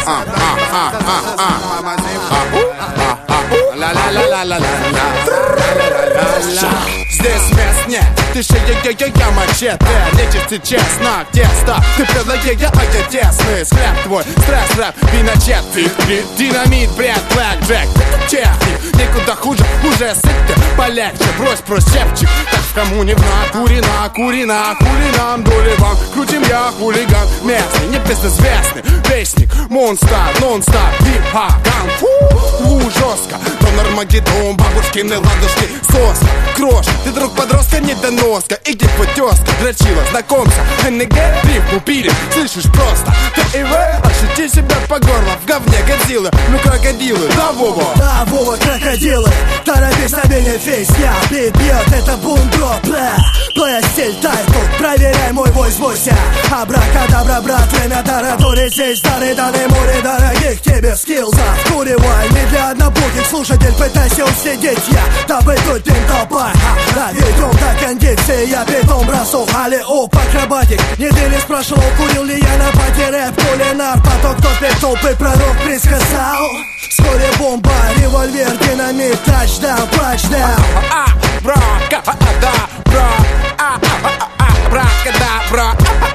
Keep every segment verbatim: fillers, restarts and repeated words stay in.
Здесь мест нет, ты шея, я мачете. Нечисти честно, тесто. Ты предлаги, я, а я тесный. Схляб твой, стресс, рэп, виночет. Ты, динамит, бред, блэк, джек. Ты техник, никуда хуже, уже сыпь ты полегче. Брось прощепчик, так в коммуне в натуре, накурена. Хули нам, доли вам, крутим я, хулиган. Местный, не безызвестный, вестник. Монстр, нон-стоп, хип-хоп, ган. Жестко, то Армагеддон, бабушкины ладушки, соска, крошка. Ты друг подростка, недоноска, иди потеска, дрочила, знакомься, эн гэ, рифму пилим, слышишь просто. Ты и вы, ощути себя по горло, в говне Годзиллы, ну крокодилы, да, Вова? Да, Вова, крокодилы, торопись на меня фейс, я бит бьет, это бум-дроп, бля. Твоя стиль тайтл, проверяй мой войс, бойся. Абракадабра, брат, время таратури, здесь дары, даны море дорогих тебе скиллзов. Куревай, не для однобоких слушатель, пытайся усидеть я. Дабы тут дым толпа, да, ведем до кондиции, я питом бросок, алле-оп, акробатик. Не ты ли спрашивал, курил ли я на пати рэп, кулинар, поток топит толпы, пророк предсказал. Вскоре бомба, револьвер, динамит, тачдаун, тачдаун. Абракадабра, абракадабра,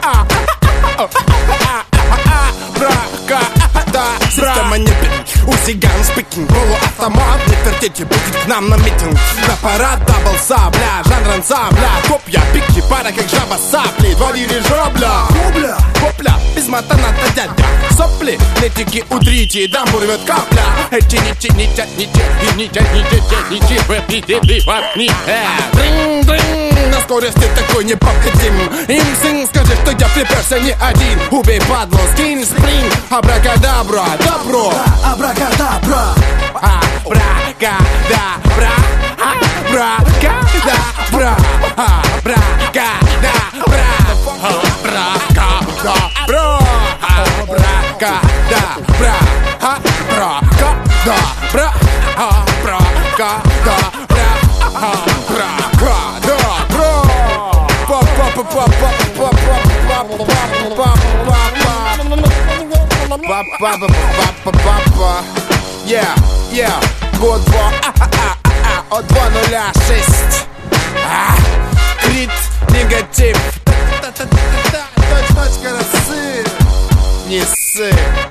абракадабра. Система не пить, у цыган спикинг, полуавтомат, не вертите, будет к нам на митинг. На парад дабл сабля, жанр ансамбля, копья, пики, пара как жаба сапли, два дирижабля. Кобля, копля, без матаната дядя, сопли, нетики утрите, дамбу рвет капля. Эти нити, нити, нити, нити, нити, нити, нити, нити, дринг-дринг. На скорости такой непобедим. Им сын, скажи, что я приперся не один. Убей падлу, скинь спринг, абракадабра, добро. абракадабра, абракадабра, абракадабра, абракадабра, абракадабра, абракадабра, абракадабра, абракадабра, абракадабра. Yeah, yeah, год два, от два нуля шесть. Крит, негатив. Точка, точка, рассыль. Не ссы.